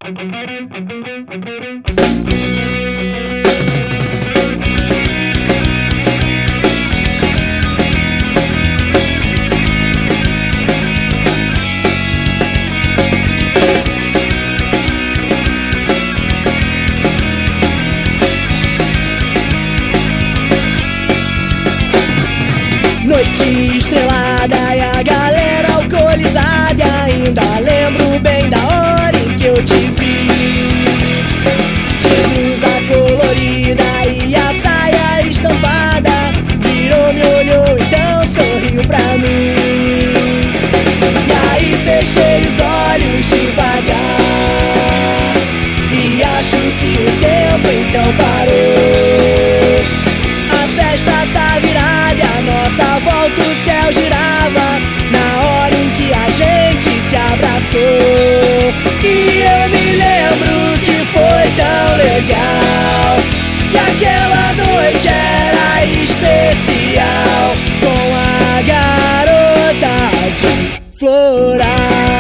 Noite estrelada e a galera alcoolizada, e ainda lembro bem da hora em que eu te vi. De blusa colorida e a saia estampada, virou, me olhou, então sorriu pra mim. E aí fechei os olhos devagar, e acho que o tempo então parou. A festa tá virada, a nossa volta o céu girava, na hora em que a gente se abraçou. E eu me lembro que foi tão legal, e aquela noite era especial, com a garota de Floral.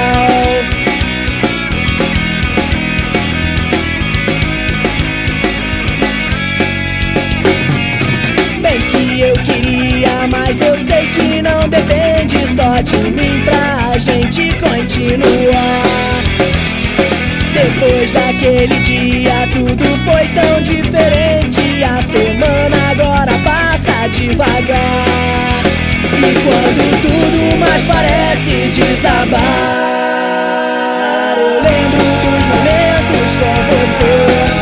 Eu queria, mas eu sei que não depende só de mim pra gente continuar. Depois daquele dia tudo foi tão diferente, a semana agora passa devagar, e quando tudo mais parece desabar, eu lembro dos momentos com você,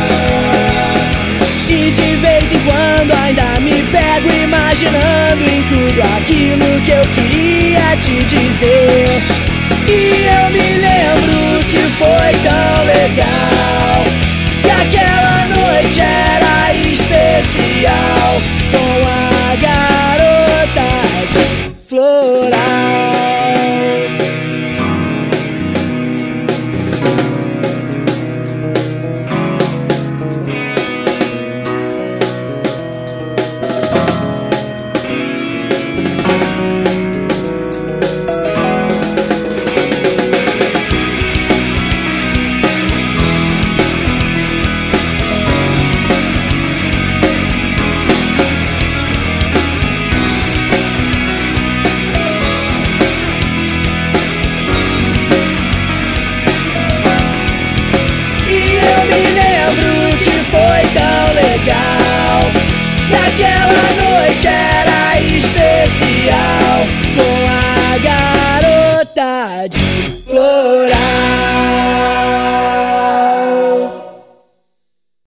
e de vez em quando ainda me pego imaginando em tudo aquilo que eu queria te dizer. E eu me lembro que foi tão legal, que aquela noite era especial, com a garota de Floral. Me lembro que foi tão legal,